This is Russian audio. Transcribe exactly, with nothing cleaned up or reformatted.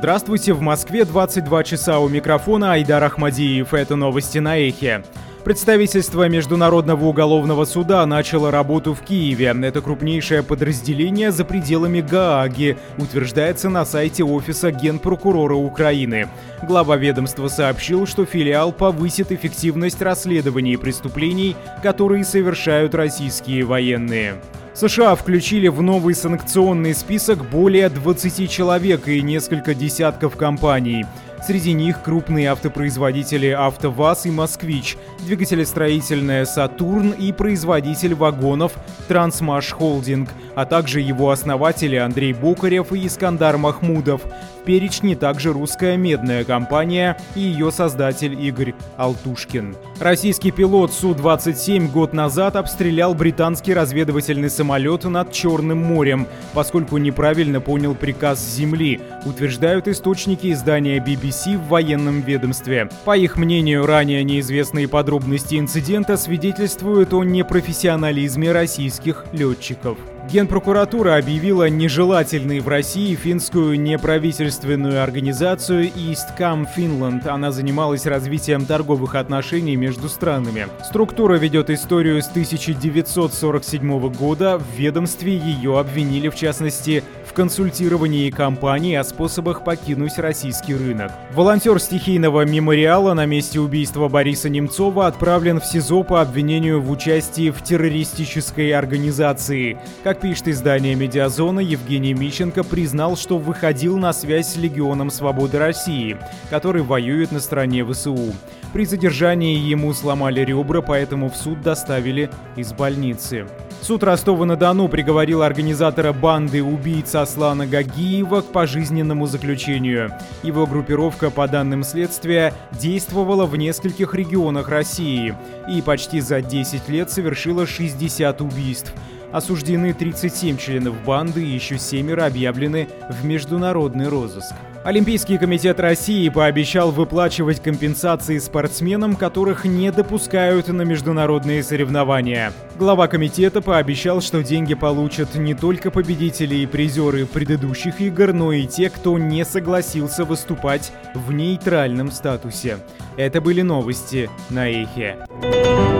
Здравствуйте, в Москве двадцать два часа, у микрофона Айдар Ахмадиев. Это новости на Эхе. Представительство Международного уголовного суда начало работу в Киеве. Это крупнейшее подразделение за пределами Гааги, утверждается на сайте офиса Генпрокурора Украины. Глава ведомства сообщил, что филиал повысит эффективность расследований преступлений, которые совершают российские военные. США включили в новый санкционный список более двадцати человек и несколько десятков компаний. Среди них крупные автопроизводители «АвтоВАЗ» и «Москвич», двигателестроительная «Сатурн» и производитель вагонов «Трансмаш Холдинг», а также его основатели Андрей Бокарев и Искандар Махмудов. В перечне также русская медная компания и ее создатель Игорь Алтушкин. Российский пилот Су двадцать семь год назад обстрелял британский разведывательный самолет над Черным морем, поскольку неправильно понял приказ с земли, утверждают источники издания би би си в военном ведомстве. По их мнению, ранее неизвестные подробности инцидента свидетельствуют о непрофессионализме российских летчиков. Генпрокуратура объявила нежелательной в России финскую неправительственную организацию Eastcom Finland. Она занималась развитием торговых отношений между странами. Структура ведет историю с тысяча девятьсот сорок седьмого года. В ведомстве ее обвинили, в частности, в консультировании компаний о способах покинуть российский рынок. Волонтер стихийного мемориала на месте убийства Бориса Немцова отправлен в СИЗО по обвинению в участии в террористической организации. Как пишет издание «Медиазона», Евгений Мищенко признал, что выходил на связь с Легионом Свободы России, который воюет на стороне вэ эс у. При задержании ему сломали ребра, поэтому в суд доставили из больницы. Суд Ростова-на-Дону приговорил организатора банды убийц Аслана Гагиева к пожизненному заключению. Его группировка, по данным следствия, действовала в нескольких регионах России и почти за десять лет совершила шестьдесят убийств. Осуждены тридцать семь членов банды и еще семеро объявлены в международный розыск. Олимпийский комитет России пообещал выплачивать компенсации спортсменам, которых не допускают на международные соревнования. Глава комитета пообещал, что деньги получат не только победители и призеры предыдущих игр, но и те, кто не согласился выступать в нейтральном статусе. Это были новости на Эхе.